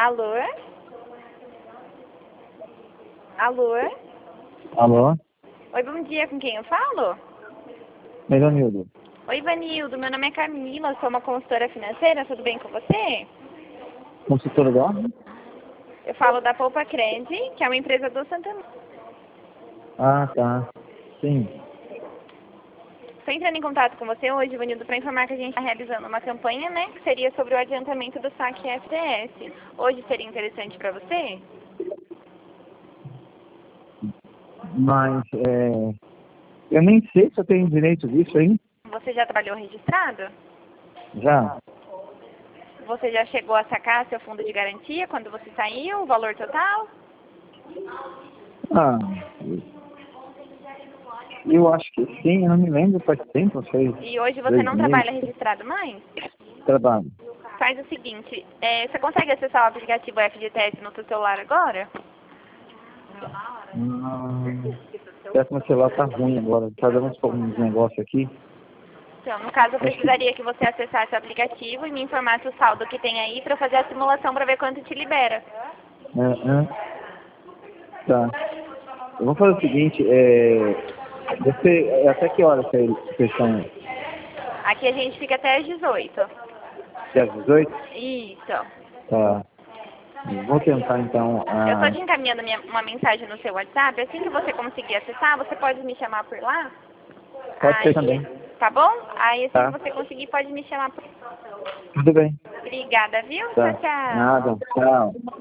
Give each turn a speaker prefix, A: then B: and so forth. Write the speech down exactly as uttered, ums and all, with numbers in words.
A: Alô? Alô?
B: Alô?
A: Oi, bom dia, com quem eu falo?
B: Melanildo.
A: Oi, Vanildo, meu nome é Camila, sou uma consultora financeira, tudo bem com você?
B: Consultora da?
A: Eu falo da Poupa Cred, que é uma empresa do Santander.
B: Ah, tá. Sim.
A: Estou entrando em contato com você hoje, Vanildo, para informar que a gente está realizando uma campanha, né, que seria sobre o adiantamento do saque F T S. Hoje seria interessante para você?
B: Mas, é... eu nem sei se eu tenho direito disso, hein?
A: Você já trabalhou registrado?
B: Já.
A: Você já chegou a sacar seu fundo de garantia quando você saiu, o valor total?
B: Ah, eu acho que sim, eu não me lembro faz tempo, sei.
A: E hoje você
B: Dois
A: não
B: meses.
A: trabalha registrado mais?
B: Trabalho.
A: Faz o seguinte, é, você consegue acessar o aplicativo F G T S no seu celular agora?
B: Hum, parece que meu celular tá ruim agora. Tá dando uns, uns negócios aqui.
A: Então, no caso, eu
B: Acho que...
A: precisaria que você acessasse o aplicativo e me informasse o saldo que tem aí para fazer a simulação para ver quanto te libera.
B: É, é. Tá. Eu vou fazer o seguinte, é... Você, até que hora vocês vocês estão?
A: Aqui a gente fica até às dezoito.
B: Até às dezoito?
A: Isso.
B: Tá. Vou tentar então.
A: Eu estou
B: Ah,
A: te encaminhando minha- uma mensagem no seu WhatsApp. Assim que você conseguir acessar, você pode me chamar por lá.
B: pode ser
A: Aí,
B: também.
A: tá bom? Aí assim
B: Tá.
A: que você conseguir, pode me chamar por lá.
B: Tudo bem.
A: Obrigada, viu?
B: Tá.
A: Tchau, tchau.
B: Nada. Tchau.